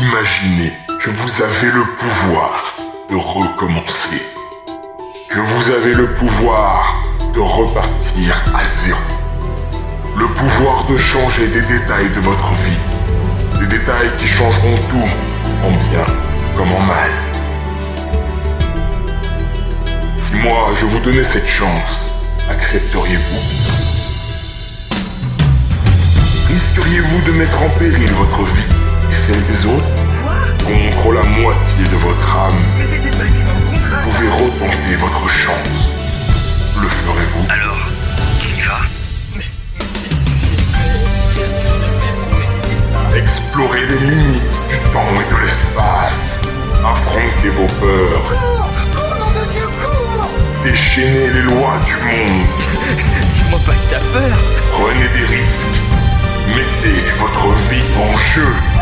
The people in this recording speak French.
Imaginez que vous avez le pouvoir de recommencer. Que vous avez le pouvoir de repartir à zéro. Le pouvoir de changer des détails de votre vie. Des détails qui changeront tout, en bien comme en mal. Si moi je vous donnais cette chance, accepteriez-vous? Risqueriez-vous de mettre en péril votre vie et celle des autres? Contre la moitié de votre âme, Mais c'était pas dit dans le contrat. vous pouvez retenter votre chance. Le ferez-vous? Alors, qui va? Qu'est-ce que j'ai fait pour éviter ça? Explorez les limites du temps et de l'espace. Affrontez vos peurs. Cours, nom de Dieu, cours! Déchaînez les lois du monde. Dis-moi pas que t'as peur. Prenez des risques. Mettez votre vie en jeu.